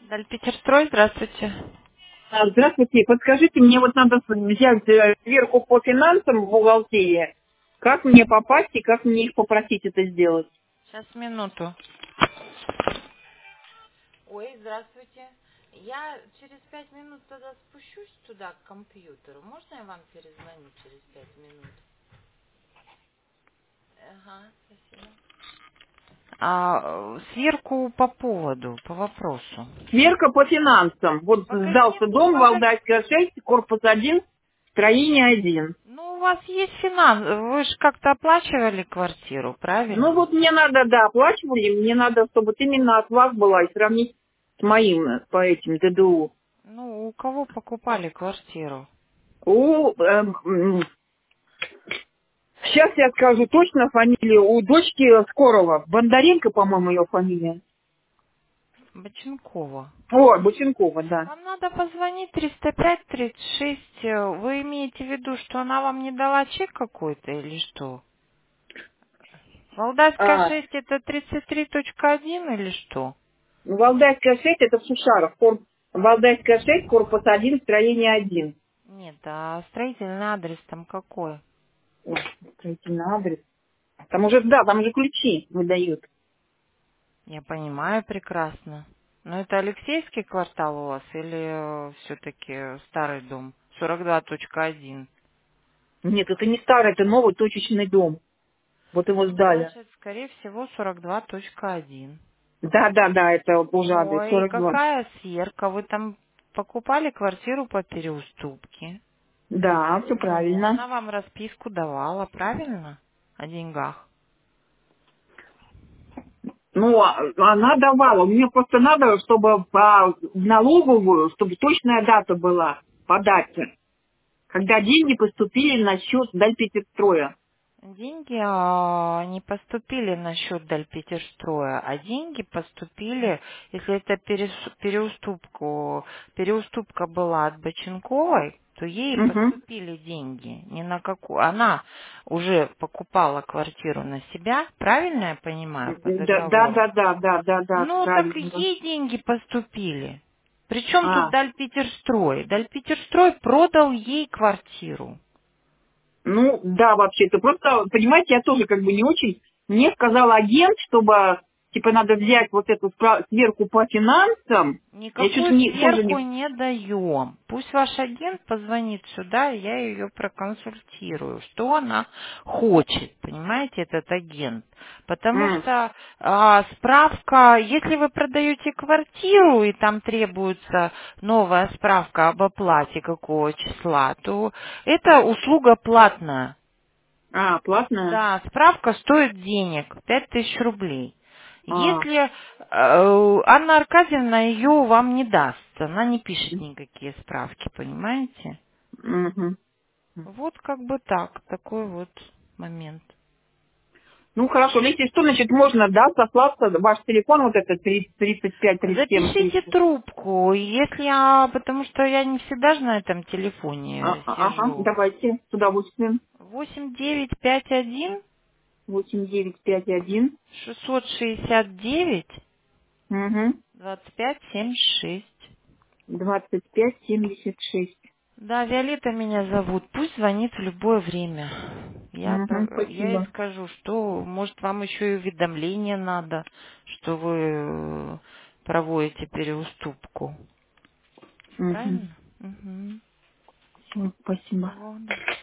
Дальпетерстрой, здравствуйте. Здравствуйте. Подскажите, мне вот надо взять сверху по финансам в бухгалтерии. Как мне попасть и как мне их попросить это сделать? Сейчас, минуту. Ой, здравствуйте. Я через 5 минут тогда спущусь туда, к компьютеру. Можно я вам перезвоню через 5 минут? Ага, спасибо. Сверку по поводу, по вопросу. Сверка по финансам. Вот По сдался каким, дом, Валдайская 6, корпус 1, строение 1. Ну, у вас есть финанс. Вы же как-то оплачивали квартиру, Ну правильно? вот мне надо, да, оплачивали, мне надо, чтобы вот именно от вас была и сравнить с моим по этим ДДУ. Ну, у кого покупали квартиру? Сейчас я скажу точно фамилию. У дочки Скорова. Бондаренко, по-моему, ее фамилия. Боченкова. О, Боченкова, да. Вам надо позвонить 305-36. Вы имеете в виду, что она вам не дала чек какой-то или что? Валдайская А, 6 это 33.1 или что? Валдайская 6 это в Сушарах. Валдайская 6, корпус 1, строение 1. Нет, а строительный адрес там какой? Ой, строительный адрес. Там уже, да, там уже ключи выдают. Я понимаю прекрасно. Но это Алексейский квартал у вас или все-таки старый дом? 42.1. Нет, это не старый, это новый точечный дом. Вот его Ну, сдали. значит, скорее всего, 42.1. Да, да, да, это уже адрес Ой, и 42. какая сверка? Вы там покупали квартиру по переуступке? Да, все Ну, правильно. она вам расписку давала, правильно? О деньгах. Ну, она давала. Мне просто надо, чтобы по в налоговую, чтобы точная дата была подачи, когда деньги поступили на счет Дальпетерстроя. Деньги не поступили на счет Дальпетерстроя, а деньги поступили, если это переуступка была от Боченковой, то ей Угу. поступили деньги. Не на какую. Она уже покупала квартиру на себя, правильно я понимаю, по Да, да, договору? да, да, да, да, да, Ну, так правильно. Да. ей деньги поступили. Причем тут А, Дальпетерстрой? Дальпетерстрой продал ей квартиру. ну, да, вообще-то. Просто, понимаете, я тоже как бы не очень. Мне сказал агент, чтобы, типа, надо взять вот эту сверху по финансам. Я чуть Никакую не, тоже сверху не... не даем. Пусть ваш агент позвонит сюда, и я ее проконсультирую, что она хочет, понимаете, этот агент. Потому М, что справка, если вы продаете квартиру, и там требуется новая справка об оплате какого числа, то это услуга платная. платная? Да, справка стоит денег, 5000 рублей. А, Если Анна Аркадьевна ее вам не даст, она не пишет никакие справки, понимаете? мгм. Вот как бы так, такой вот момент. Ну хорошо, ну, если что, значит, можно, да, сослаться, ваш телефон вот этот 35, 37, Запишите 30. трубку, если потому что я не всегда же на этом телефоне Ага, сижу. давайте, с удовольствием. 8951 8951, 669 угу, 2576. 2576. Да, Виолетта меня зовут. Пусть звонит в любое время. Угу, Я ей спасибо. скажу, что, может, вам еще и уведомление надо, что вы проводите переуступку. Угу, Правильно? Угу. спасибо. Вот, да.